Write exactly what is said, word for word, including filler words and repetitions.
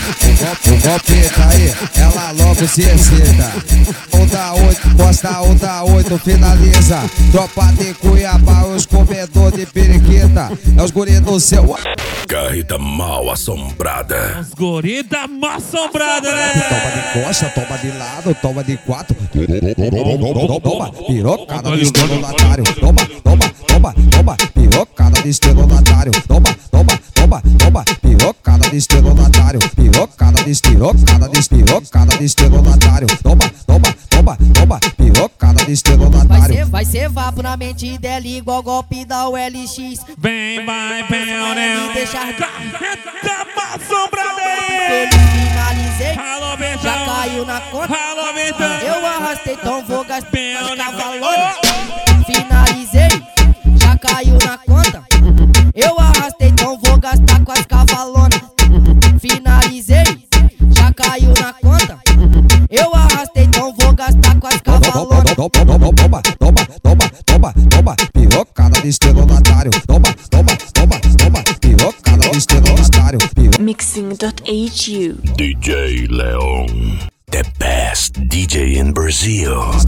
O golpe tá aí, ela logo se excita. Um da oito, posta um da oito, finaliza. Tropa de Cuiabá, os comedor de periquita. É os guri do seu. Carreta mal assombrada. Os guri da mal assombrada, né? Toma de costa, toma de lado, toma de quatro. Toma, pirocada de estelionatário. Toma, toma, toma, toma, pirocada de estelionatário. Toma, toma, toma, toma, pirocada de estelionatário. Pirocada de espirocada de espirocada de estelionatário. Toma, toma, toma, toma, pirocada de estelionatário. Vai ser vapo na mente dela igual golpe da U L X. Vem, vai, vem, né? Me deixar carreta mal assombrada aí. feliz, finalizei. Alô, Betão. Já caiu na conta. Alô, Betão. Eu arrastei, então vou gastar Bem, né? cavalona. Finalizei, já caiu na conta. Eu arrastei, então vou gastar com as cavalonas. Finalizei, já caiu na conta. Eu arrastei, então vou gastar com as cavalonas. Toma, toma, toma, toma, toma, toma, pirocada de estelionatário. Toma, toma, toma, toma, pirocada de estelionatário. Mixing dot H U D J Leon, the best D J in Brazil.